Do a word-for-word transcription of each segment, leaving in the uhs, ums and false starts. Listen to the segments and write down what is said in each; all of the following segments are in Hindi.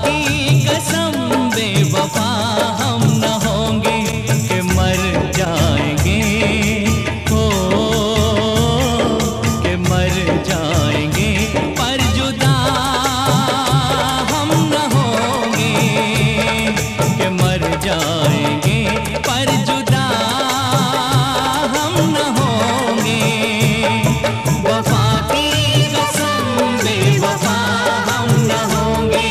की कसम बेवफा हम न होंगे कि मर जाएंगे, हो कि मर जाएंगे, पर जुदा हम न होंगे कि मर जाएंगे, पर जुदा हम न होंगे। वफा की कसम बेवफा हम न होंगे।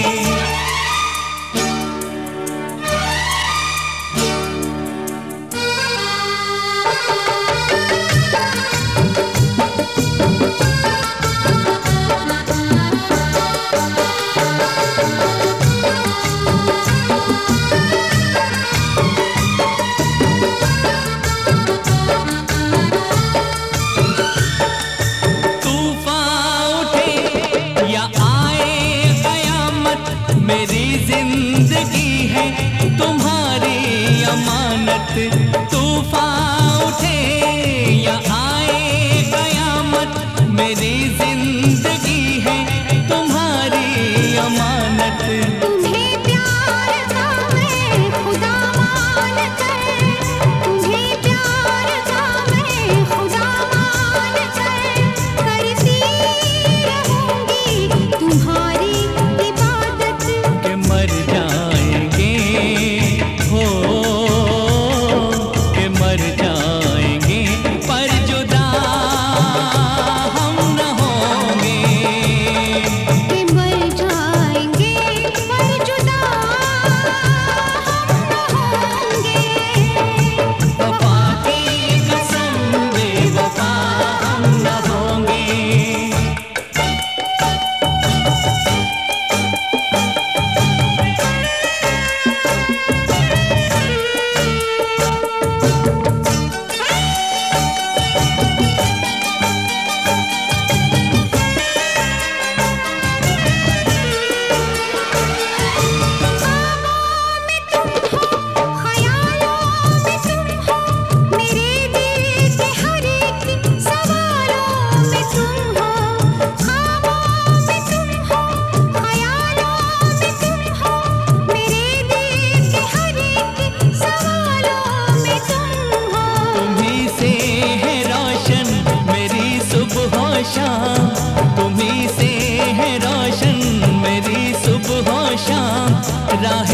मेरी जिंदगी है तुम्हारी अमानत, तूफान उठे या आए कयामत, मेरी जिंदगी है तुम्हारी अमानत। तुम्हें प्यार का मैं खुदा मान कर, तुम्हें प्यार का मैं खुदा मान कर, करती रहूंगी तुम्हारी मर जाएंगे, हो कि मर जाएंगे, पर जुदा हम न होंगे कि मर जाएंगे, पर जुदा हम न होंगे। वफा की कसम बेवफा हम न होंगे। शाम तुम्ही से है रोशन मेरी सुबह शाम राह